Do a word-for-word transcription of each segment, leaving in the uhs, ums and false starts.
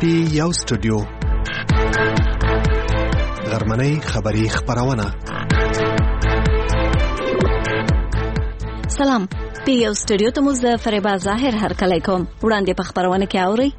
یو سټوډیو غرمنۍ خبری خبرونه. سلام، پی یو سټوډیو ته مو زه فریبا ظاهر هرکلی کوم. وړاندې په خبرونه کې اورئ.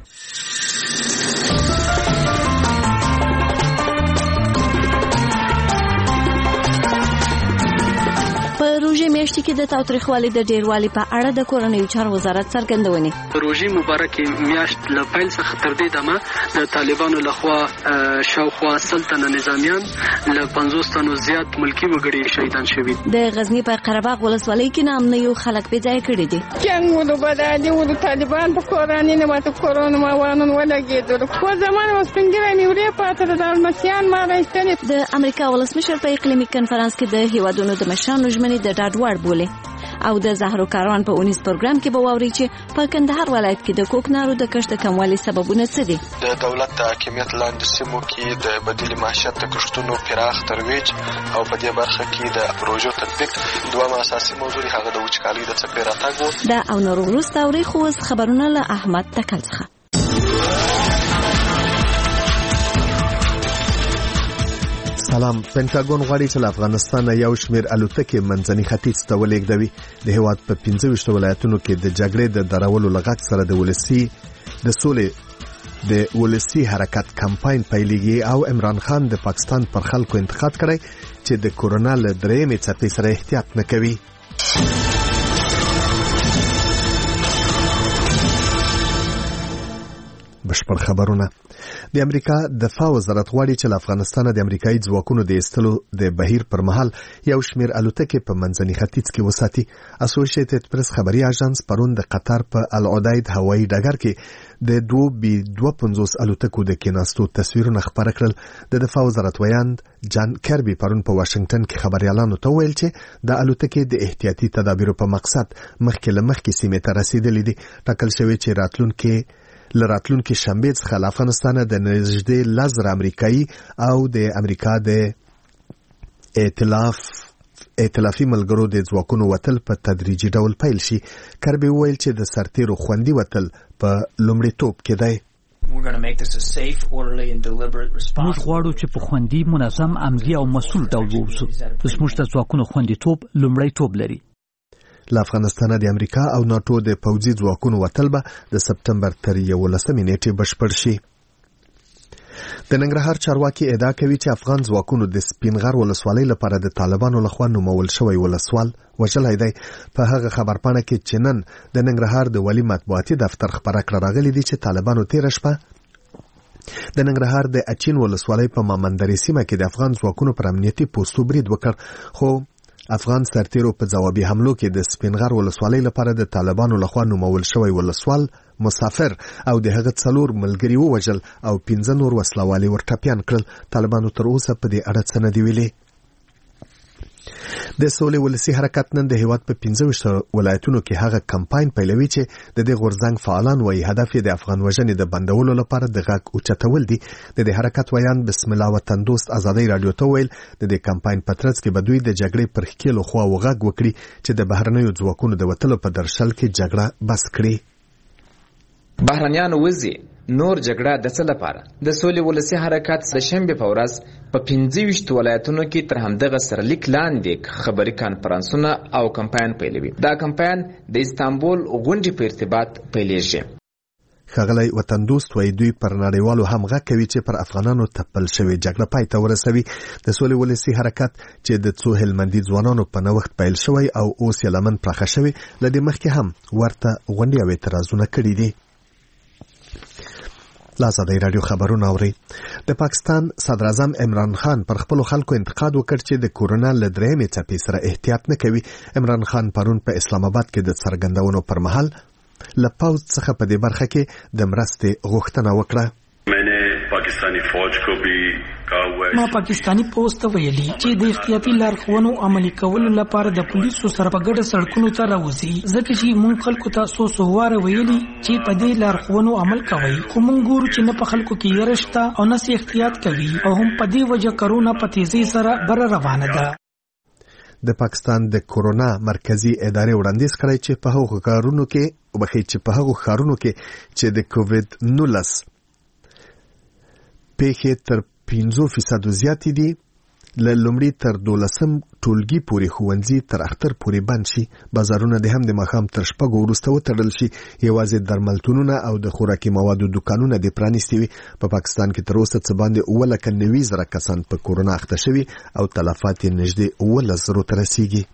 روژې میاشتې کې د تاوتریخوالي د ډیروالي په اړه د کورنیو چارو وزارت څرګندونې. روژې مبارکې میاشت له پیل څخه تر دې دمه د طالبانو لخوا شاوخوا سل تنه نظامیان له پنځوس تنو زیات ملکي وګړي شهیدان شوي. د غزني په قره باغ ولسوالۍ کې نامنیو خلک بې ځایه کړي دي. جنګ ولو بدالي ولو طالبان په کوراني نه ماته کورونه ما وانه ولګېدل. خو زمانه وسپنګره نیولې پاتې د المسیان ما راځتنې. د امریکا ولسمشر په اقلیمي کنفرانس کې د هیوادونو د مشرانو ژمنې د ډاډوړ بولي او د زهرو کاروان په اونیز پروګرام کې به واوري چې په کندهار ولایت کې د کوکنارو د کښت کموالي سببونه څه دي. د دولت د حاکمیت لاندې سیمو کې د بدیل معیشت د کښتونو پراخ ترویج او په دې برخه کې د پروژو تطبیق دوه اساسي موضوع هغه د وچکالۍ د څپې راتګ و. دا او نور وروسته اوري خو خبرونه له احمد تکل څخه. سلام. پینټاګون غواړي چې له افغانستان یو شمېر الوتکې منځني ختیځ ته ولېږدوي. د هېواد په پنځه ویشت ولایتونو کې د جګړې د درولو له غږ سره د ولسي د سولې د ولسي حرکت کمپاین پیلېږي او عمران خان د پاکستان پر خلکو انتقاد کړی چې د کورونا له درېیمې څپې سره احتیاط نه کوي. بشپړ خبرونه. د امریکا دفاع وزارت غواړي چې له افغانستان د امریکایي ځواکونو د ایستلو د بهیر پر مهال یو شمېر الوتکې په منځني ختیځ کې وساتي. اسوسییټډ پریس خبري اژانس پرون د قطر په العدید هوایي ډګر کې د دوه بي دوه پنځوس الوتکو د کېناستو تصویرونه خپاره کړل. د دفاع وزارت ویاند جان کربي پرون په واشنگټن کې خبريالانو ته ویل چې د الوتکې د احتیاطي تدابیرو په مقصد مخکې له مخکې سیمې ته رسیدلې دي. ټاکل شوی چې راتلونکي لراتلونکي شنبه څخه له افغانستان د نږدې لزر امریکایي او د امریکا د ائتلاف ائتلافي ملګرو د ځواکونو وتل په تدریجي ډول پیل شي. کربي ویل چې د سرتیرو خوندي وتل په لومړیتوب کې دی. موږ غواړو چې په خوندي، منظم، عملي او مسؤل ډول ووسو. زموږ د ځواکونو خوندیتوب لومړیتوب لري. له افغانستان د امریکا او ناتو د پوځي ځواکونو وتل به د سپتمبر تر یولسمې نیټې بشپړ شي. د ننګرهار چارواکي ادعا کوي چې افغان ځواکونو د سپینغر ولسوالۍ لپاره د طالبانو لخوا نومول شوی ولسوال وژلی دی. په هغه خبرپاڼه کې چې نن د ننګرهار د والي مطبوعاتي دفتر خبره کړه راغلي دي چې طالبانو تېره شپه د ننګرهار د اچین ولسوالۍ په مامندرې سیمه کې د افغان ځواکونو پر امنیتي پوستو برید وکړ. خو افغان سرتیرو په ځوابي حملو کې د سپینغر ولسوالۍ لپاره د طالبانو لخوا نومول شوی ولسوال مسافر او د هغه څلور ملګري ووژل او پنځه نور وسلوالي ورټپیان کړل. طالبانو تر اوسه په دې اړه څه نه دي ویلي. د سولې ولسي حرکت نن د هیواد په پنځه ویشت ولایتونو کې هغه کمپاین پیلوي چې د دې غورځنګ فعالان وایي هدف یې د افغان وژنې د بندولو لپاره د غږ اوچتول دي. د دې حرکت ویان بسم الله وطن دوست ازادۍ رادیو ته ویل د دې کمپاین په ترڅ کې به دوی د جګړې پر ښکېلو خواو غږ وکړي چې د بهرنیو ځواکونو د وتلو په درشل کې جګړه بس کړي. بهرنیان وځي نور جګړه د څه لپاره؟ د سولې ولسي حرکت د شنبه په ورځ په پنځه ویشت ولایتونو کې تر همدغه سرلیک لاندې خبري کانفرنسونه او کمپاین پیلوي. دا کمپاین د استانبول غونډې په ارتباط پیلېږي. ښاغلی وطن دوست وایي دوی پر نړیوالو هم غږ کوي چې پر افغانانو تپل شوې جګړه پای ته ورسوي. د سولې ولسي حرکت چې د څو هلمندي ځوانانو په نوښت پیل شوی او اوس یې لمن پراخه شوی له دې مخکې هم ورته غونډې او اعتراضونه کړي دي. لازادۍ رادیو خبرونه اوري. د پاکستان صدر اعظم عمران خان پر خپلو خلکو انتقاد وکړ چې د کورونا له درېیمې څپې سره احتیاط نه کوي. عمران خان پرون په اسلام آباد کې د څرګندونو پر مهال له پوځ څخه په دې برخه کې د مرستې غوښتنه وکړه. ما پاکستانی پوسټ ته ویلي چې د احتیاطي لارښوونو عملي کولو لپاره د پولیسو سره په ګډه سړکونو ته راوځي. ځکه چې موږ خلکو ته څو څو واره ویلي چې په دې لارښوونو عمل کوي، خو موږ ګورو چې نه په خلکو کې یې رشته او نه احتیاط کوي او هم په دې وجه کرونا په تیزی سره بر روانه ده. د پاکستان د کورونا مرکزی ادارې وړاندیز کړی چې په هغو ښارونو کې وبخښئ چې په هغو ښارونو کې چې د کووډ نولس پیښې تر پنځه فیصد زیات دي. له لومړي تر دولسم ټولګي پورې ښوونځي تر اختر پورې بند شي. بازارونه د هم د ماښام تر شپږو وروسته وتړل شي. یوازې درملتونونه او د خوراکي موادو دکانونه د پرانیستي وي. په پاکستان کې تر اوسه څه باندې اووه لکه نوي زره کسان په کورونا اخته شوي او تلفات یې نږدې اوولس زرو ته رسیږي.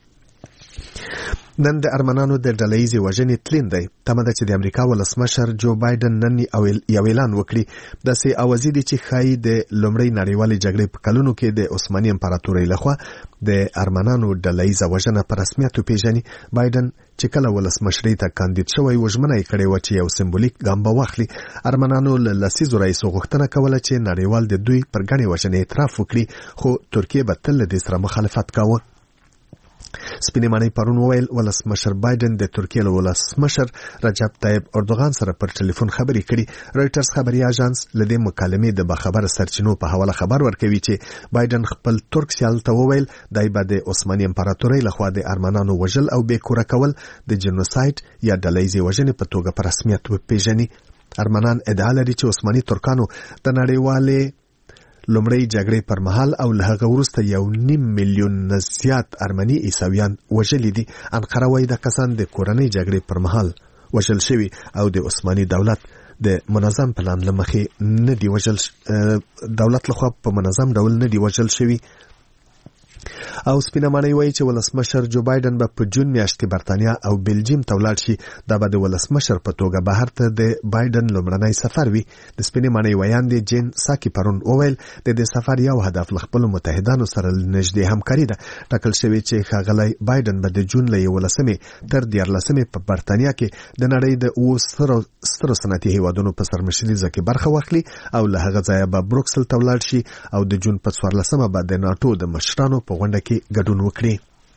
نن د ارمنانو د ډلهیزې وژنې تلین دی. تمه ده چې د امریکا ولسمشر جو بایدن نن یو اعلان وکړي. داسې اوازې دي چې ښایي د لومړۍ نړیوالې جګړې په کلونو کې د عثماني امپراتورۍ لخوا د ارمنانو ډلهیزه وژنه په رسمیت وپېژني. بایدن چې کله ولسمشرۍ ته کاندید شوی و ژمنه یې کړې وه چې یو سمبولیک ګام به واخلي. ارمنانو له لسیزو راهیسې غوښتنه کوله چې نړیوال د دوی پر ګڼې وژنې اعتراف وکړي، خو ترکیه به تل له دې سره مخالفت کاوه. سپینې ماڼۍ پرون وویل ولسمشر بایدن د ترکیې له ولسمشر رجب طیب اردوغان سره پر ټلیفون خبرې کړي. رویټرز خبري اژانس له دې مکالمې د باخبره سرچینو په حواله خبر ورکوي چې بایدن خپل ترک سیال ته وویل دای به د عثماني امپراتورۍ لخوا د ارمنانو وژل او بېکوره کول د جنوساید یا ډلهیزې وژنې په توګه په رسمیت وپېژني. ارمنان ادعا لري چې عثماني ترکانو د نړیوالې لومړی جګړې پر مهال او له هغه وروسته یو نیم میلیون نه زیات ارمني عیسویان وژلي دي. انقره وایي دا کسان د کورنۍ جګړې پر مهال وژل شوي او د عثماني دولت د منظم پلان له مخې نه دی وژل دولت لخوا په منظم ډول نه دی وژل شوي. او سپینه ماڼۍ وایي چې ولسمشر جو بایدن به په جون میاشت کې برتانیا او بلجیم ته ولاړ شي. دا به د ولسمشر په توګه بهر ته د بایدن لومړنی سفر وي. د سپینې ماڼۍ ویاندې جین ساکي پرون وویل د دې سفر یو هدف له خپلو متحدانو سره نږدې همکاري ده. ټاکل شوی چې ښاغلی بایدن به د جون له یولسمې تر دیارلسمې په برتانیا کې د نړۍ د اوو سترو سترو صنعتي هیوادونو په سرمشریزه کې برخه واخلي او له هغه ځایه به بروکسل ته ولاړ شي او د جون په څوارلسمه به د ناټو د مشرانو په غونډه کې ګډون وکړي.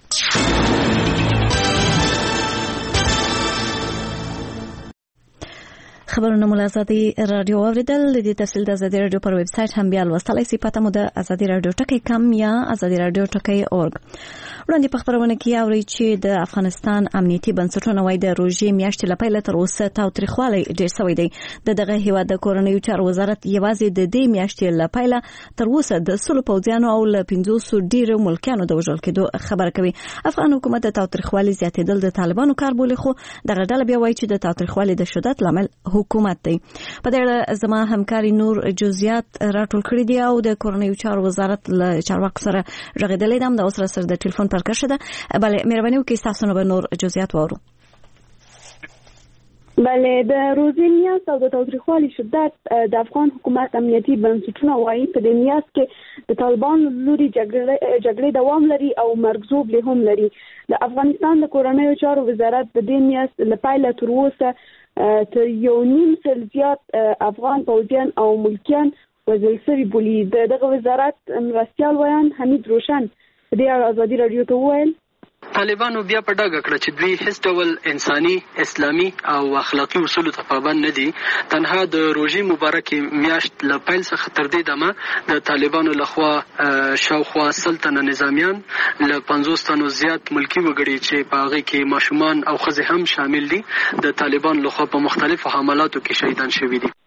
خبرونه مو له ازادي راډیو اوریدل. د دې تفصیل د ازادي راډیو پر ویب سټ هم بیا لوستلای شئ. پته مو د ازادي راډیو ټکی کم یا ازادي راډیو ټکی اورګ. وړاندې په خبرونه کې اوري چې د افغانستان امنیتي بنسټونه وايي د روژې میاشتې له پیله تر اوسه تاوتریخوالی ډېر شوی دی. د دغه هیواد د کورنیو چارو وزارت یوازې د دې میاشتې له پیله تر اوسه د سلو پوځیانو او له پنځوسو ډیرو ملکیانو د وژل کېدو خبره کوي. افغان حکومت د تاوتریخوالي زیاتېدل د طالبانو کار بولي، خو دغه ډله بیا وايي چې د تاوتریخوالي د شدت لامل حکومت دی. په دې اړه زما همکاري نور جزئیات راټول کړي دي او د کورنیو چارو وزارت له چارواکو سره غږېدلې ده. د اوس سره د ټلیفون پر کرښه ده. بله مهرباني وکړئ تاسو نو به نور جزئیات واورو. بله د روزي میاشت او د تاوتریخوالي شدت د افغان حکومت امنیتي بنسټونه وايي په دې میاشت کې د طالبان لوري جګړې دوام لري او مرګزوب له هم لري. د افغانستان د کورنیو چارو وزارت د دې میاشت له پیله تر اوسه تر یو نیم سل زیات افغان پوځیان او ملکیان وژل شوي بولي. دغه وزارت مرستیال ویان حمید روشن په دې اړه ازادي راډیو ته وویل طالبانو بیا په ډاګه کړه چې دوی هیڅ ډول انساني، اسلامي او اخلاقي اصولو ته پابند نه دي. تنها د روژې مبارکې میاشت له پیل څخه تر دې دمه د طالبانو لخوا شاوخوا سل تنه نظامیان له پنځوس تنو زیات ملکي وګړي چې په هغې کې ماشومان او ښځې هم شامل دي د طالبانو لخوا په مختلفو حملاتو کې شهیدان شوي دي.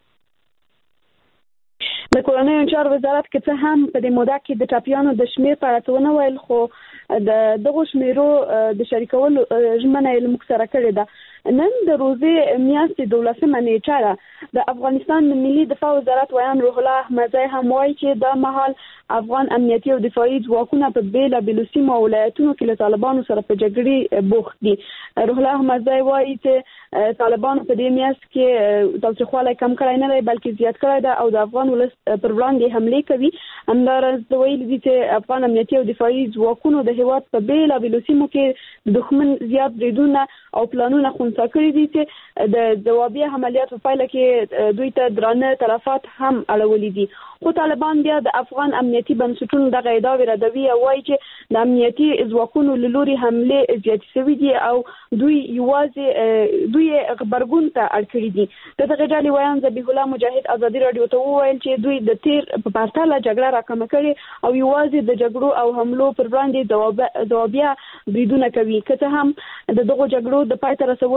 د کورنیو چارو وزارت کې څه هم په دې موده کې د ټاپیانو د شمیر په اړه څه ونه ویل، خو د دغو شمیرو د شریکولو ژمنه یې له موږ سره کړې ده. نن د روزې میاشتې دولسمه نیټه ده. د افغانستان د ملي دفاع وزارت ویان روح الله احمدزی هم وایي چې دا مهال افغان امنیتي او دفاعي ځواکونه په بېلابېلو سیمو او ولایتونو کې له طالبانو سره په جګړې بوخت دي. روح الله احمدزی وایي چې طالبانو په دې میاشت کې تاوتریخوالی کم کړی نه دی بلکې زیات کړی ده او د افغان ولس پر وړاندې حملې کوي. همداراز ویلي دي چې افغان امنیتي او دفاعي ځواکونو د هېواد په بېلابېلو سیمو کې د دښمن زیات بریدونه او پلانونه خنثی کړي دي چې د ځوابي عملیاتو په پایله کې دوی ته درانه تلفات هم اړولي دي. خو طالبان بیا د افغان امنیتي بنسټونو دغه ادعاوې ردوي او وایي چې د امنیتي ځواکونو له لوري حملې زیاتې شوي دي او دوی یوازې دوی غبرګون ته اړ کړي دي. د دغه ډلې ویان ذبیح الله مجاهد ازادي راډیو ته وویل چې دوی د تیر په پرتله جګړه راکمه کړې او یوازې د جګړو او حملو پر وړاندې ځوابیه بریدونه کوي. که څه هم د دغو جګړو د پای ته رسولو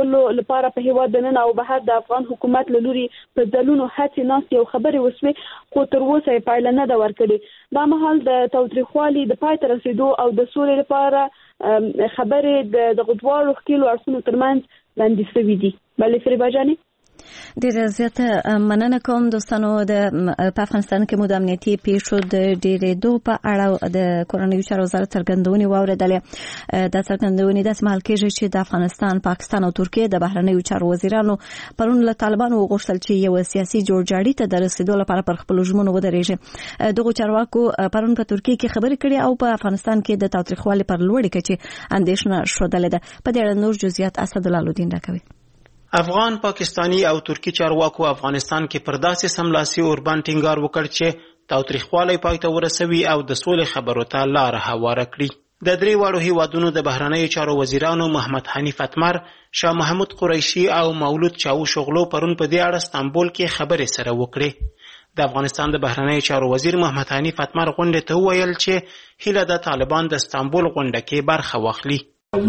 کولو لپاره په هیواد دننه او بهر د افغان حکومت له لوري په ځلونو هڅې ناست یو خبرې وسوي خو تر اوسه یې پایله نه ده ورکړې. دا مهال د تاوتریخوالي د پای ته رسیدو او د سولې لپاره خبرې د دغه دواړو ښکیلو اړخونو ترمنځ وړاندې شوي دي. بلې فریبا جانې ډیره زیاته مننه کوم دوستانو. د په افغانستان کې مو د امنیتي پیښو د ډیرېدو په اړه د کورنیو چارو وزارت څرګندونې واوریدلې. دا څرګندونې داسې مهال کېږي چې د افغانستان، پاکستان او ترکیې د بهرنیو چارو وزیرانو پرون له طالبانو وغوښتل چې یو سیاسي جوړجاړي ته د رسیدو لپاره پر خپلو ژمنو ودرېږي. دغو چارواکو پرون په ترکیې کې خبرې کړې او په افغانستان کې د تاوتریخوالي پر لوړې کچې اندېښنه ښودلې ده. په دې اړه نور جزئیات اسدالله الدین راکوي. افغان، پاکستانی او ترکی چارواکو افغانستان کې پر داسې سملاسي اوربان ټینګار وکړ چې تاوتریخوالی پای ته ورسوي او د سولې خبرو ته لاره هواره کړي. د درې واړو هیوادونو د بهرنیو چارو وزیرانو محمد حنیف اتمر، شاه محمود قریشي او مولود چاوش اوغلو پرون په دې اړه استانبول کې خبرې سره وکړې. د افغانستان د بهرنیو چارو وزیر محمد حنیف اتمر غونډې ته وویل چې هیله ده طالبان د استانبول غونډه کې برخه واخلي.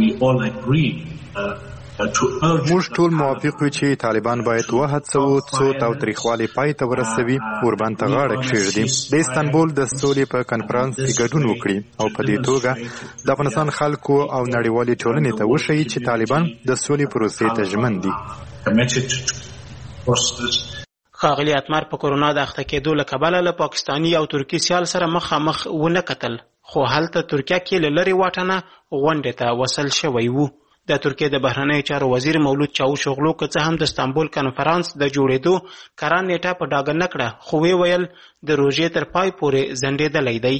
موږ ټول موافق یو چې طالبان باید وهڅوو څو تاوتریخوالی پای ته ورسوي، اوربان ته غاړه کېږدي، د استانبول د سولې په کنفرانس کې ګډون وکړي او په دې توګه د افغانستان خلکو او نړیوالې ټولنې ته وښیي چې طالبان د سولې پروسې ته ژمن دي. ښاغلي اتمر په کورونا د اخته کېدو له کبله له پاکستاني او ترکي سیال سره مخامخ ونه کتل، خو هلته ترکیه کې له لرې واټنه غونډې ته وصل شوی وو. د ترکیې د بهرنیو چارو وزیر مولود چاوش اوغلو که څه هم د استانبول کنفرانس د جوړېدو کره نیټه په ډاګه نه کړه، خو وی ویل د روژې تر پای پورې ځنډېدلی دی.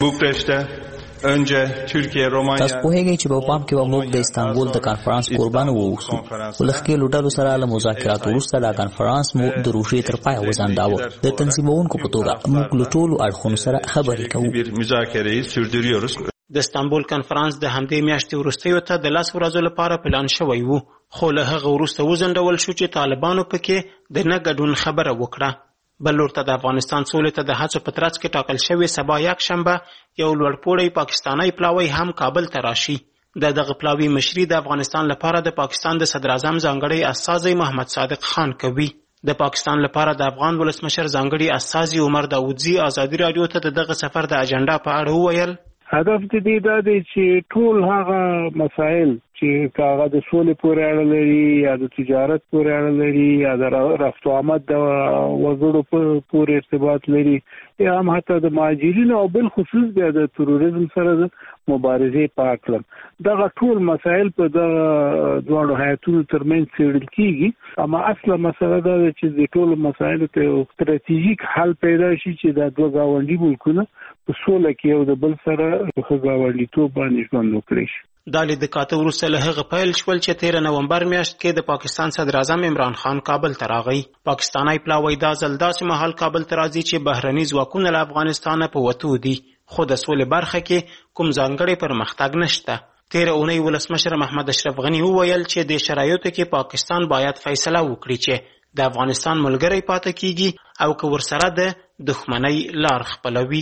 تاسو پوهیږئ چې په پام کې به موږ د استانبول د کنفرانس قربان ووسو، خو له ښکېلو ډلو سره له مذاکراتو وروسته دا کنفرانس مو د روژې تر پایه وځنډاوه. د تنظیموونکو په توګه موږ له ټولو اړخونو سره خبرې کوو. د استانبول کنفرانس د همدې میاشتې وروستیو ته د لس ورځو لپاره پلان شوی وو، خو له هغه وروسته وځنډول شو چې طالبانو پکې د نه ګډون خبره وکړه. بل لور ته د افغانستان سولې ته د هڅو په ترڅ کې ټاکل شوې سبا یکشنبه یو لوړپوړی پاکستانی پلاوی هم کابل ته راشي. د دغه پلاوی مشري د افغانستان لپاره د پاکستان د صدر اعظم ځانګړی استازی محمد صادق خان کوي. د پاکستان لپاره د افغان ولسمشر ځانګړي استازي عمر داودزي ازادي راډیو ته د دغه سفر د اجنډا په اړه وویل. هدف دې دا دی چې ټول هغه مسائل چې هغه د سولې پورې اړه لري یا د تجارت پورې اړه لري یا د رفت و آمد د وګړو پورې ارتباط لري یا هم حتی د مهاجرینو او بل خصوص بیا د تروریزم سره د مبارزې په اړه دغه ټول مسائل په دغه دواړو هیاتونو ترمنځ څېړل کېږي. اما اصله مسله دا ده چې د ټولو مسایلو ته یو ستراتیژیک حل پیدا شي چې دا دوه ګاونډي ملکونه په سوله کې یو د بل سره په ګاونډیتوب باندې ژوند وکړي. دا لید د کاته وروسته له هغه پیل شول چې تیره نومبر میاشت کې د پاکستان صدر اعظم عمران خان کابل ته راغی. پاکستاني پلاوی دا ځل داسې مهال کابل ته راځي چې بهرني ځواکونه له افغانستانه په وتو دي، خو د سولې برخه کې کوم ځانګړی پرمختګ نشته. تیره اونۍ ولسمشر محمد اشرف غني وویل چې د شرایطو کې پاکستان باید فیصله وکړي چې د افغانستان ملګری پاتې کیږي او که ورسره د دښمنۍ لار خپلوي.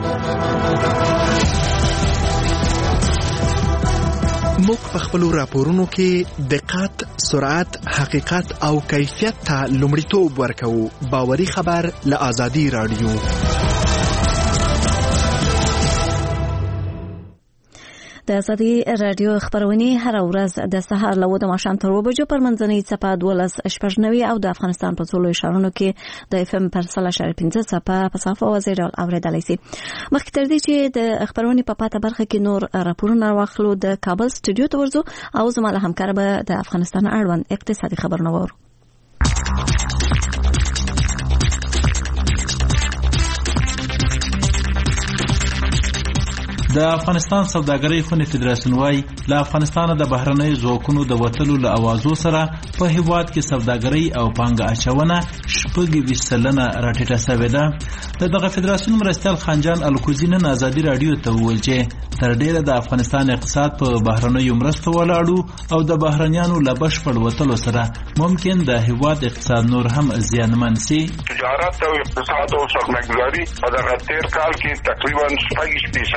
موږ په خپلو راپورونو کې دقت، سرعت، حقیقت او کیفیت ته لومړیتوب ورکوو. باوري خبر له آزادي راډیو. د آزادي راډیو خبرونه هر ورځ د سهار له وده ماښام تر اوه بجو پر منځنۍ څپه دولس شپږ نوي او د افغانستان په ټولو ښارونو کې د اف ام پر سل اشاریه پنځه څپه په صفحه وزیر اوریدلای شي. مخکې تر دې چې د خبرونې په پاته برخه کې نور راپورونه واخلو، د کابل سټوډیو ته ورځو او زما له همکار به د افغانستان اړوند اقتصادي خبرونه وورو. د افغانستان سوداګرۍ خونې فدراسیون وايي له افغانستانه د بهرنیو ځواکونو د وتلو له اوازو سره په هیواد کې سوداګرۍ او پانګه اچونه شپږ ویشت سلنه راټیټه شوې ده. د دغه فدراسیون مرستیال خانجان الکوزي نن ازادي راډیو ته وویل چې تر ډیره د افغانستان اقتصاد په بهرنیو مرستو ولاړو او د بهرنیانو له بشپړ وتلو سره ممکن د هیواد اقتصاد نور هم زیانمن شي. تجارت او اقتصاد او سرمایه‌ګذاري په دغه تیر کال کې تقریبا شپږ فیصد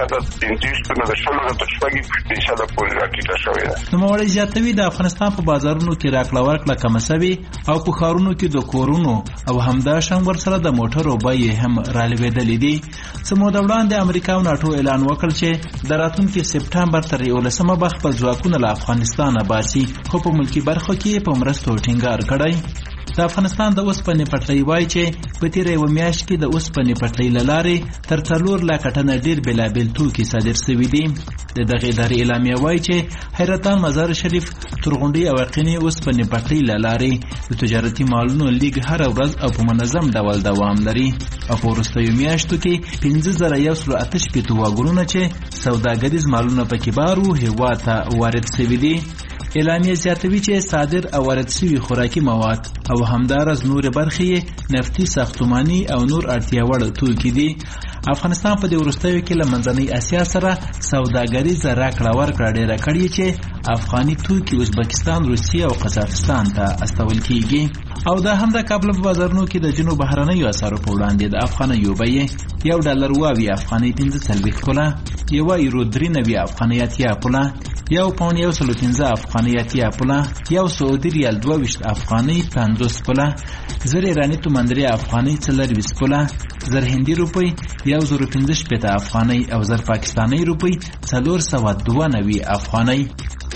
پنځه نه د شلو تر شپږ فیصده پورې راټیټه شوې ده. نوموړی زیاتوي د افغانستان په بازارونو کې راکړه ورکړه کمه شوې او په ښارونو کې د کورونو او همداشان ورسره د موټرو بیې هم رالوېدلې دي. څه موده وړاندې امریکا او ناټو اعلان وکړ چې د راتلونکي سپټمبر تر یولسمه به خپل ځواکونه له افغانستانه باسي، خو په ملکي برخو کې په مرستو ټینګار کړی. د افغانستان د اوسپنې پټلۍ وایي چې په تیره یوه میاشت کې د اوسپنې پټلۍ له لارې تر څلور لکه ټنه ډېر بېلابېل توکي صادر شوي دي. د دغې ادارې اعلامیه وایي چې حیرتان، مزار شریف، تورغونډۍ او یقیني اوسپنې پټلۍ له لارې د تجارتي مالونو لیږد هره ورځ او په منظم ډول دوام لري او په وروستیو میاشتو کې پنځه زره یو سل اته شپېته واګونونه چې سوداګریز مالونه پکې بار وو هېواد ته وارد شوي دي. اعلامیه زیاتوي چې صادر او وارد شوي خوراکي مواد او همدارس نور برخې نفتي، ساختماني او نور اړتیا وړ توکي دي. افغانستان په دې وروستیو کې له منځنۍ اسیا سره سوداګریزه راکړه ورکړه ډېره کړې چې افغاني توکي ازبکستان، روسیې او قزاقستان ته استول کیږي. او دا هم د کابل په بازارونو کې د جنوب بهرنیو اسعارو په وړاندې د افغانیو بیې یو ډالر واوي افغانۍ پنځه څلوېښت پوله، یوه یورو درې نوي افغانۍ اتیا پوله، یو پاونډ یو سل پنځه افغانۍ اتیا پوله، یو سعودي ریال دوه ویشت افغانۍ پنځوس پوله، زر ایراني تومان درې افغانۍ څلرویشت پوله، زر هندي روپۍ یو زر پنځه شپېته افغانۍ او زر پاکستانۍ روپۍ څلور سوه دوه نوي افغانۍ.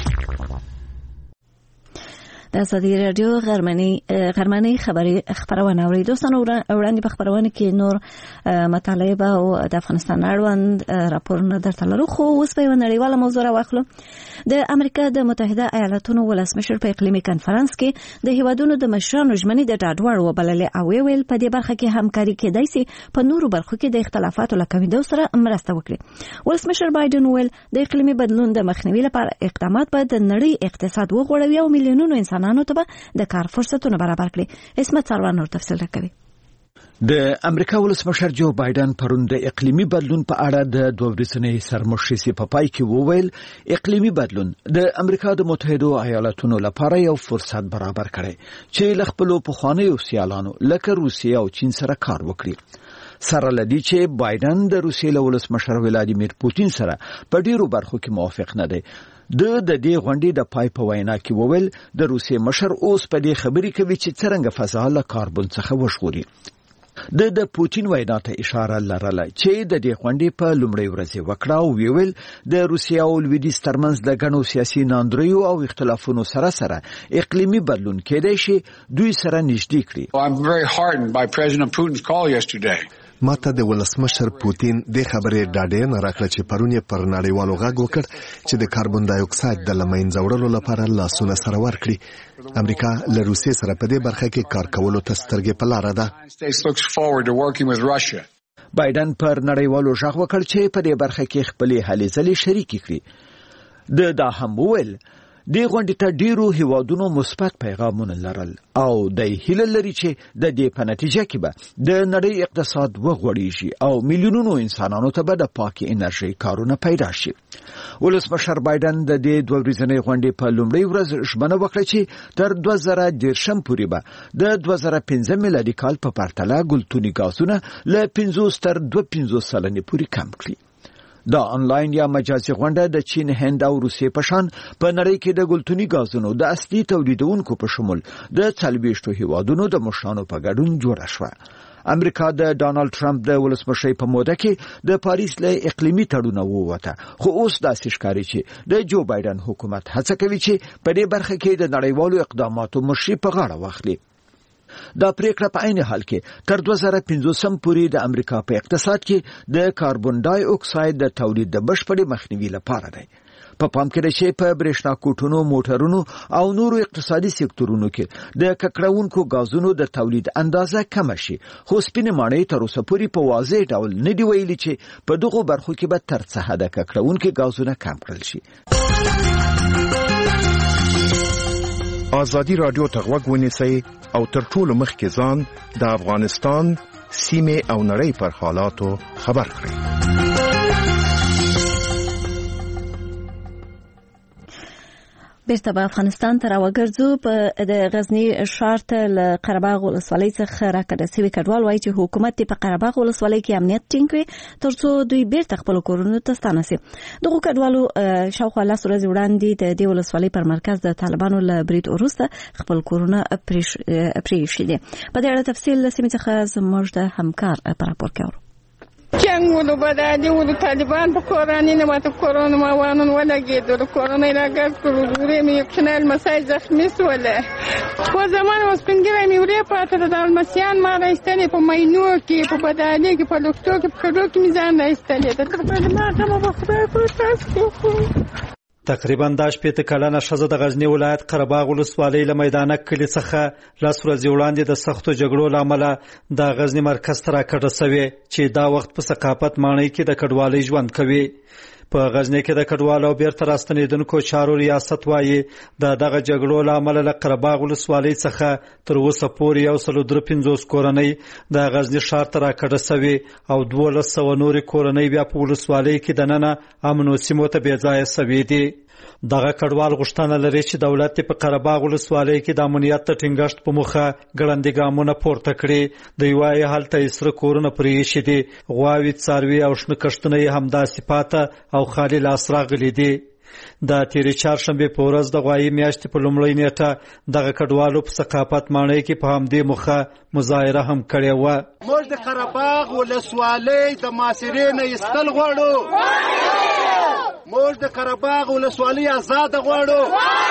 د ازادي رادیو غرمنۍ غرمنۍ خبري خبرونه اوري. دوستانو وړاندې په خبرونه کې نور مطالب او د افغانستان اړوند راپورونه درته لرو، خو اوس په یو نړیواله موضوع راوخلو. د امریکا د متحده ایالاتونو ولسمشر په اقلیمي کنفرانس کې د هیوادونو د مشرانو ژمنې د ډاډوړ وبللې او ویل په دې برخه کې همکاري کېدای شي په نورو برخو کې د اختلافاتو له کمیدو سره مرسته وکړي. ولسمشر بایدن ویل د اقلیمي بدلون د مخنیوي لپاره اقدامات به د نړۍ اقتصاد وغوړوي او میلیونونو انسانانو ته به د کار فرصتونه برابر کړي. اسمت سروان نور تفصیل راکوي. د امریکا ولسمشر جو بایدن پرون د اقلیمي بدلون په اړه د دوه ورځنۍ سرمشرۍ په پای کې وویل اقلیمي بدلون د امریکا د متحده ایالاتونو لپاره یو فرصت برابر کړي چې له خپل پخوانیو سیالانو لکه روسیه او چین سره کار وکړي. سره لدی چې بایدن د روسیې له ولسمشر ولادیمیر پوتین سره په ډیرو برخو کې موافق نه دی. د د دې غونډې د پای په وینا کې وویل د روسیې مشر اوس په دې خبرې کوي چې څنګه فضا له کاربن څخه وژغوري. د د پوتین وینا ته اشاره لرله چې د دې غونډې په لومړۍ ورځ وکړه او ویل د روسیې او لویدیځ ترمنځ د غنو سیاسي ناندریو او اختلافونو سره سره اقلیمي بدلون کېدای شي دوی سره نږدې کړي. I'm very heartened by President Putin's call yesterday. ماته د ولسمشر پوتین د خبرې ډاډه نه راکړه چې پرون یې پر نړیوالو غږ وکړ چې د کاربن ډای اکساید د لمنځه وړلو لپاره لاسونه سره ورکړي. امریکا له روسیې سره په دې برخه کې کار کولو ته سترګې په لاره ده. بایدن پر نړیوالو غږ وکړ چې په دې برخه کې خپلې هلې ځلې شریکې کړي. د دا هم وویل د غونډې ته ډیرو هیوادونو مثبت پیغامونه لرل او د هیله لري چې د دې په نتیجه کې به د نړۍ اقتصاد وغوړیږي او میلیونونو انسانانو ته به د پاکي انرژي کارونه پیدا شي. ولسمشر بایدن د دې دوه ورځنۍ غونډې په لومړۍ ورځ ژمنه وکړه چې تر دوه زره دېرشم پورې به د دوه زره پنځه میلادي کال په پرتله ګلتوني غازونه له پنځوس تر دوه پنځوس سلنې پورې کم کړي. دا انلاین یا مجازي غونډه د چین، هند او روسیې په شان په نړۍ کې د ګلتوني غازونو د اصلي تولیدونکو په شمول د څلوېښتو هیوادونو د مشرانو په ګډون جوړه شوه. امریکا د ډانلډ ټرمپ د ولسمشرۍ په موده کې د پاریس له اقلیمي تړون ووته، خو اوس داسې ښکاري چې د جو بایدن حکومت هڅه کوي چې په دې برخه کې د نړیوالو اقداماتو مشري په غاړه واخلي. دا پریکړه په عین حال کې تر دوه زره پنځوسم پورې د امریکا په اقتصاد کې د کاربن ډای اکساید د تولید د بشپړې مخنیوي لپاره دی. په پام کې ده چې په برېښنا کوټونو، موټرونو او نورو اقتصادي سکتورونو کې د ککړونکو غازونو د تولید اندازه کم شي، خو سپینې ماڼۍ تر اوسه پورې په واضح ډول نه دی ویلي چې په دغو برخو کې به تر څه حده ککړونکي غازونه کم کړل شي. ازادي رادیو ته غوږ ونیسئ او تر ټولو مخکې ځان د افغانستان سیمې او نړۍ پر حالاتو خبر کړئ. بیرته به افغانستان ته راوګرځو. په د غزنی ښار ته له قرهباغ ولسوالۍ څخه راکډه سوي کډوال وایي چې حکومت په قرهباغ ولسوالۍ کې امنیت ټینګ کړي ترڅو دوی بیرته خپل کورونو ته ستانه شي. دغه کډوالو شاوخوا لس ورځې وړاندې د دې ولسوالۍ پر مرکز د طالبانو له برید وروسته خپل کورونه پرېښي دي. په دې اړه تفصیل له سیمې څخه زموږ د همکار په راپور کې اورو. جنگ ولو بدعلی ولو طالبان په کورانی نه ماته کرونا ما وانون ولګېدل. کرونا یې راګرد کړو. ورې مې یو کوچنی لمسی زخمي سوله. خو زمان اوس سپین ږیری مې ورې پاته ده. د لمسیان ما راایستلې په مینو کې، په بدعلي کې، په لوکتو کې، په کډو کې مې ځان راایستلې ده. تر ما ته به خدای کړو تاسو کې تقریبا دا شپېته کلنه ښځه د غزنی ولایت قرهباغ ولسوالۍ له میدانک کلي څخه لس ورځې وړاندې د سختو جګړو له امله د غزنی مرکز ته راکډه سوې چې دا وخت په ثقافت ماڼۍ کې د کډوالۍ ژوند کوي. په غزنی کې د کډوالو او بیرته راستنېدونکو چارو ریاست وایي د دغه جګړو له امله له قرهباغ ولسوالۍ څخه تر اوسه پورې یو سل درې پنځوس کورنۍ د غزنی ښار ته راکډه سوي او دولس سوه نورې کورنۍ بیا په ولسوالۍ کې دننه امنو سیمو ته بې ځایه سوي دي. دغه کډوال غوښتنه لري چې دولت په قرهباغ ولسوالۍ کې د امنیت د ټینګښت په موخه ګړندي ګامونه پورته کړي. دوی وایي هلته یې سره کورونه پرېښي دي، غواوې، څاروي او شنه کښتونه یې همداسې پاته او خالي لاس راغلي دي. د تیرې چهارشنبې په ورځ د غوایي میاشتې په لومړۍ نیټه دغه کډوالو په ثقافت ماڼۍ کې په همدې موخه مظاهره هم کړې وه. موږ د قرهباغ ولسوالۍ د محاصرې نه ایستل غواړو. موږ د قرهباغ ولسوالۍ آزاده غواړو.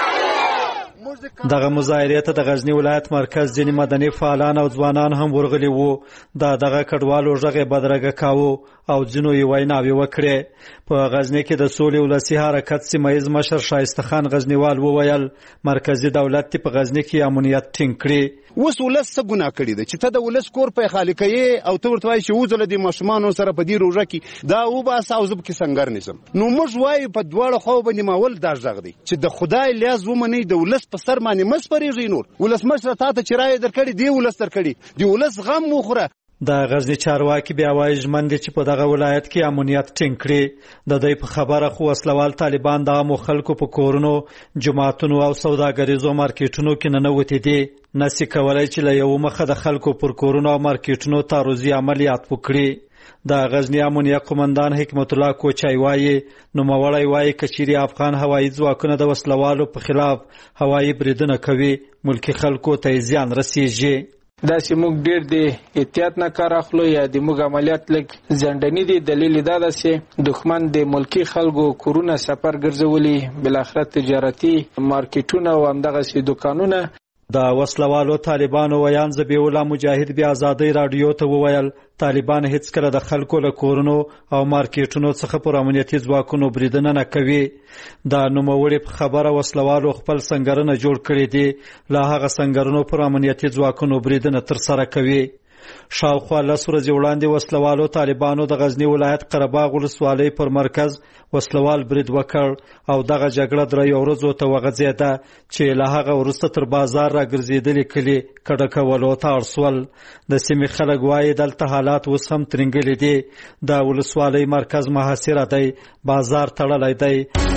دغه مظاهرې ته د غزنی ولایت مرکز ځینې مدني فعالان او ځوانان هم ورغلي وو. د دغه کډوالو غږ یې بدرګه کاوه او ځینو یې ویناوې وکړې. په غزنی کې د سولې ولسي حرکت سیمه ییز مشر شایسته خان غزنیوال وویل مرکزي دولت په غزنی کې امنیت ټینګ کړي. اوس ولس څه ګناه کړې ده چې ته د ولس کور په خالي کوې او ته ورته وایې چې وځله د ماشومانو سره په دې روژه کې دا وباسه او زه پکې سنګر نیسم. نو موږ وایو په دواړو خواو باندې ماول دا غږ دی چې د خدای لیاز ومنئ، د ولس په سر باندې مه سپرېږئ. نور ولسمشره تا ته چې رایې درکړې دې ولس درکړي، د ولس غم وخوره. د غزنی چارواکي بیا وایي ژمن دي چې په دغه ولایت کې امنیت ټینګ کړي. د دوی په خبره خو وسلوال طالبان د عامو خلکو په کورونو، جوماتونو او سوداګریزو مارکیټونو کې ننوتي دي. نسي کولای چې له یو مخه د خلکو پر کورونو او مارکیټونو تعرضي عملیات وکړي. د غزنی امنیه قومندان حکمت الله کوچای وایي نوموړی وایي کچيري افغان هوایي ځواکونه د وسلوالو په خلاف هوایي بریدونه کوي، ملکی خلکو ته زیان رسیږي. دا چې موږ ډېر د احتیاط نه کار اخلو یا د موږ عملیات لږ ځنډني دي. دلیل دا ده چې دښمن د ملکی خلکو کورونه سفر ګرځولي، بلاخره تجارتي مارکیټونه او همدغسې دوکانونه. د وسلوالو طالبانو ویان زبیح الله مجاهد بیا ازادۍ راډیو ته وویل طالبان هیڅکله د خلکو له کورونو او مارکیټونو څخه پر امنیتي ځواکونو بریدنه نه کوي. د نوموړي په خبره وسلوالو خپل سنګرونه جوړ کړي دي، له هغه سنګرونو پر امنیتي ځواکونو بریدنه ترسره کوي. شاوخوا لس ورځې وړاندې وسلوالو طالبانو د غزنی ولایت قرهباغ ولسوالۍ پر مرکز وسلوال برید وکړ او دغه جګړه درې ورځو ته وغځېده چې له هغه وروسته تر بازار راګرځېدلي کلي کډه کولو ته اړ سول. د سیمې خلک وایي دلته حالات اوس هم ترنګلي دي. د ولسوالۍ مرکز محاصره دی، بازار تړلی دی.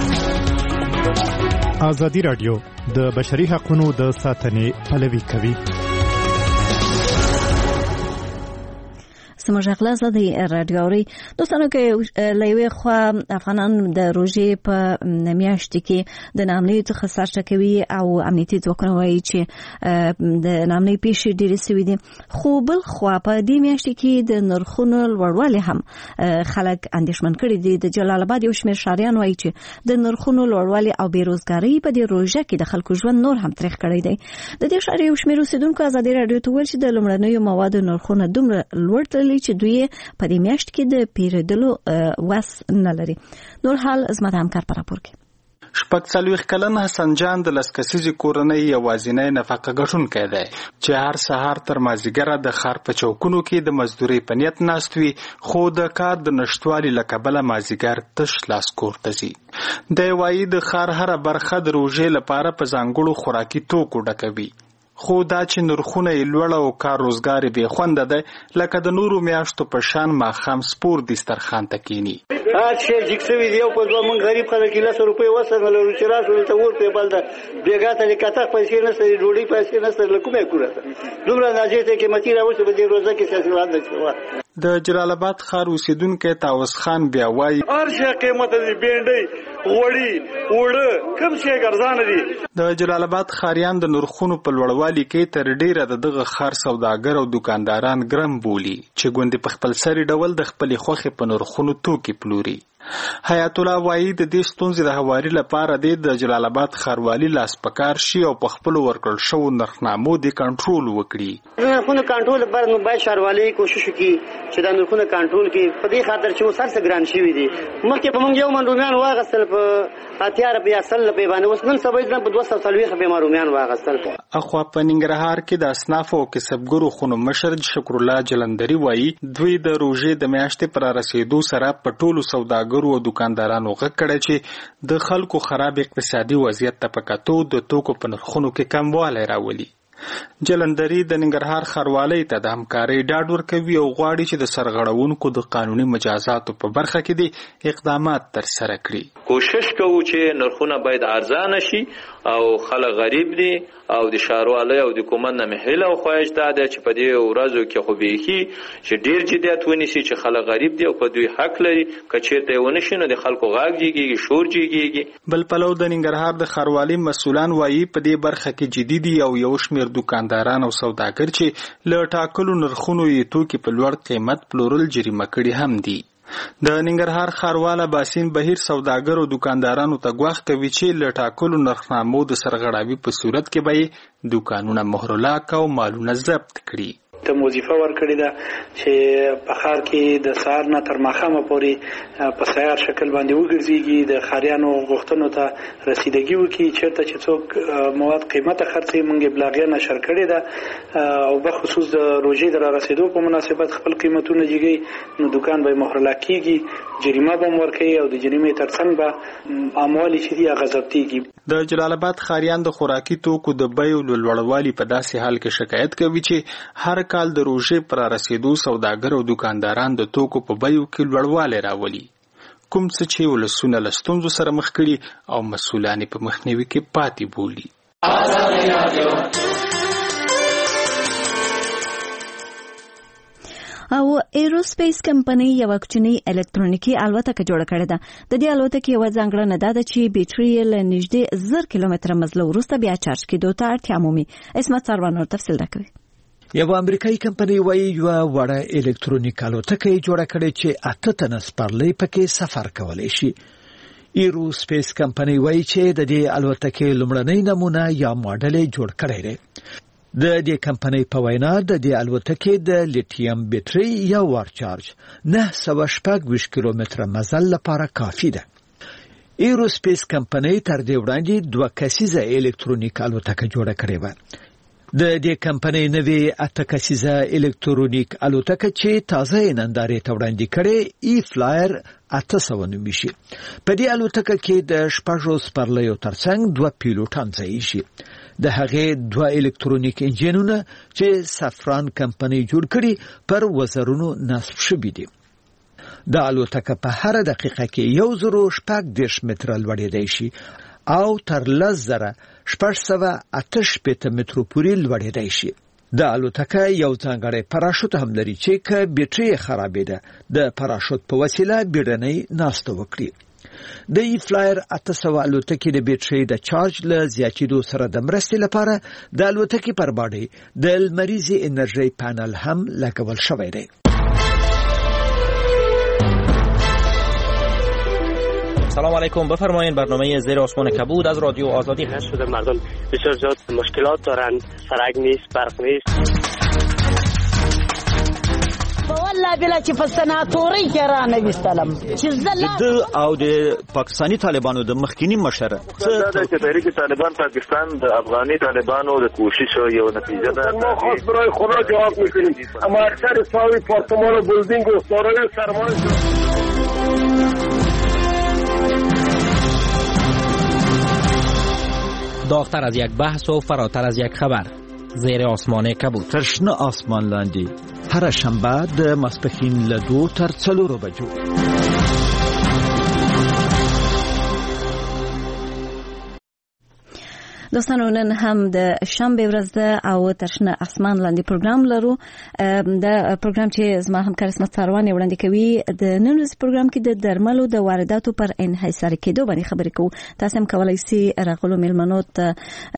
ازادي راډیو د بشري حقوقو د ساتنې پلوي کوي. سمجھ اغلا زدی رادیوری دوستانو کې لوي خو افغانان د روزي په میاشت کې د نامنې څخه سرچ کوي او امنیتي ځواکونه وایي چې د نامنې پیښې ډېرې سوي دي. خو بل خو په دې میاشت کې د نرخونو لوړوالی هم خلک اندېښمن کړي دي. د جلال آباد یو شمېر ښاریان وایي چې د نرخونو لوړوالی او بیروزګاري په دې روزه کې د خلکو ژوند نور هم تریخ کړی دی. د دې ښار یو شمېر اوسیدونکو ازادي راډیو ته ویل چې د لومړنیو موادو نرخونه دومره لوړ تللي چې دوی په دې میاشت کې د پیرودلو وس نه لري. نور حال زما د همکار په راپور کې شپږ څلوېښت کلن حسن جان د لس کسیزې کورنۍ یوازینی نفقه ګټونکی دی چې هر سهار تر مازدیګره د ښار په چوکونو کې د مزدورۍ په نیت ناست وي، خو د کار د نشتوالي له کبله مازدیګر تش لاس کور ته ځي. دی وایي د ښار هره برخه د روژې لپاره په ځانګړو خوراکي توکو ډکوي، خو دا چې نرخونه یې لوړه او کار روزګار یې بې خونده دی، لکه د نورو میاشتو په شان ماښام سپور دسترخوان ته کښېني. هر شی جکسوي دی په دوه مونږ غریب خلک لس روپۍ وسنګل او چې راسو ته ورته بل دا بیګا ته کته پیسې نه سړي ډوډۍ پیسې نه سړي کومه کوله دومره ناجیته کې متي راوځي په دې روزه کې سیاسي وړاندې د جلال آباد ښار اوسیدونکو طاووس خان بیا وایي هر شی قیمت دی بینډۍ وړي وړه کوم شی ګرځان دي د جلال آباد ښاریان د نرخونو په لوړوالي کې تر ډیره د دغه ښار سوداګر او دکانداران ګرم بولي چې ګوندې په خپل سری ډول د خپل خوخي په نرخونو توکي پلوري. حیات الله وایي د دې ستونزې د هواري لپاره د جلال آباد ښاروالي لاس پکار شي او په خپل ورکړل شوو نرخنامو د کنټرول وکړي. نرخونه کنټرول لپاره نو باید ښاروالي کوشش وکړي چې دا نرخونه کنټرول کړي په دې خاطر چې وسر څه ګران شوي دي. مخکې په موږ یو من رومیان واغستل په اتیا روپۍ اصل په باندې اوس نن سبا یې په دوه سوه څلوېښت روپۍ رومیان واغستل. اخوا په ننګرهار کې د اصنافو او کسبګرو خونو مشر شکر الله جلندري وایي دوی د روژې د میاشتې پر رسیدو سره په ټولو سوداګرو او دکاندارانو غږ کړی چې د خلکو خراب اقتصادي وضعیت ته په کتو د توکو په نرخونو کې کموالی راولي. جلندري د ننګرهار ښاروالۍ ته د همکارۍ ډاډ ورکوي او غواړي چې د سرغړونکو د قانوني مجازاتو په برخه کې دي اقدامات ترسره کړي. کوشش کوو چې نرخونه باید ارزانه شي او خلک غریب دي او د ښاروالۍ او د حکومت نه مهله او خواهش دا ده چې په دې ورځو کې خو بیخي چې ډیر جدیت ونیسي چې خلک غریب دي او په دوی حق لري که چیرته یې ونه شي نو د خلکو غږ جګیږي شور جګیږي. بل پلو د ننګرهار د ښاروالۍ مسؤلان وایي په دې برخه کې جدي دي او یو شمېر دکانداران او سوداګر چې له ټاکلو نرخونو یې توکي په لوړ قیمت پلورل جریمه کړي هم دي. د ننګرهار ښاروال باسین بهیر سوداګر او دکاندارانو ته ګواښ کوي چې له ټاکلو نرخنامو د سرغړاوي په صورت کې به دکانونه مهرلاک او مالونه ضبط کړي. ته وظیفه ورکړې ده چې په ښار کې د سهار نه تر ماښامه پورې په سیار شکل باندې وګرځېږي د ښاریانو غوښتنو ته رسیدګي وکړي چېرته چې څوک مواد قیمته خرڅوي موږ ابلاغیه نشر کړې ده او بخصوص د روژې د رارسېدو په مناسبت خپل قیمتونه جګوي نو دکان به مهرلاک کېږي جریمه به هم ورکوي او د جریمې ترڅنګ به اموال چې دي هغه ضبطېږي. د جلال آباد ښاریان د خوراکي توکو د بیو لوړوالي په داسې حال کې شکایت کوي چې هر کال د روژې پر رسیدو سوداګر او دکانداران د توکو په بیو کې لوړوالی راولي کوم څه چې ولسونه له ستونزو سره مخ کړي او مسؤلان په مخنیوي کې پاتې بولي. او ایروسپیس کمپنۍ یو کوچنی الکترونیکي الوتکه جوړه کړې ده. د دې الوتکې یو ځانګړنه ده چې بیټرۍ له نږدې زر کیلومتره مزل وروسته بیا چارج کېدو ته اړتیا مومي. اسمت سروانور تفصیل راکوي. یو امریکایي کمپنۍ وایي یو وړه الکترونیک الوتکه جوړه کړې چې اته تنه سپرلۍ پکې سفر کولی شي. ایروسپیس کمپنۍ وایي چې د دې الوتکې لومړنی نمونه یا ماډل جوړ کړی دی. د دې کمپنۍ په وینا د دې الوتکې د لیتیم بیټرۍ یا وار چارج نه سوه شپږ ویشت کیلومتره مزل لپاره کافي ده. ایروسپیس کمپنۍ تر دې وړاندې دوه کسیزه الکترونیک الوتکه جوړه کړې وه. د دې کمپنۍ نوې اته کسیزه الکترونیک الوتکه چې تازه یې نندارې ته وړاندې کړې ای فلایر اته سوه نومې شي. په دې الوتکه کې د شپږو سپرلیو ترڅنګ دوه پیلوټان ځای شي. د هغې دوه الکترونیک انجینونه چې سافران کمپنۍ جوړ کړي پر وزرونو نصب شوي دي. د الوتکه په هر دقیقه کې یو زرو شپږ دېرش متره لوړېدی شي او تر لس زره شپږ سوه اته شپېته مترو پورې لوړېدی شي. د الوتکه یو ځانګړی پراشوت هم لري چې که بیټرۍ خرابېده د پراشوت په وسیله بیړنۍ ناسته وکړي. د ای فلایر اته سوه الوتکې د بیټرۍ د چارج له زیاتېدو سره د مرستې لپاره د الوتکې پر باډۍ د لمریزې انرژۍ پانل هم لګول شوی دی. سلام علیکم، بفرمایید. برنامه زیر آسمان کبود از رادیو آزادی هست. شده مردم بسیار زیاد مشکلات دارند، سرک نیست، برق نیست. والله بلا چې په سناتوري کې را نه وستلم چې زله او د پاکستانی طالبانو د مخکینی مشر څه چې تحریک طالبان پاکستان د افغاني طالبانو د کوشش یو نتیجه ده. ما خاص برای خدا جواب میکنیم اما اکثر ساوی پارتمان و بلدینگ و سارای سرمان داغتر از یک بحث و فراتر از یک خبر. زیر آسمان کبود. ترشنه آسمان لاندی هر شنبه د ماسپښین له دوه تر څلورو بجو. دوستانو نن هم د شنبه ورځ ده او ترشنه اسمان لاندې پروګرام لرو. د پروګرام چې زما همکار اسمت ساروان وړاندې کوي د نن ورځ پروګرام کې د درملو د وارداتو پر انحصار کېدو باندې خبرې کوو. تاسو هم کولای شئ راغلو میلمنو ته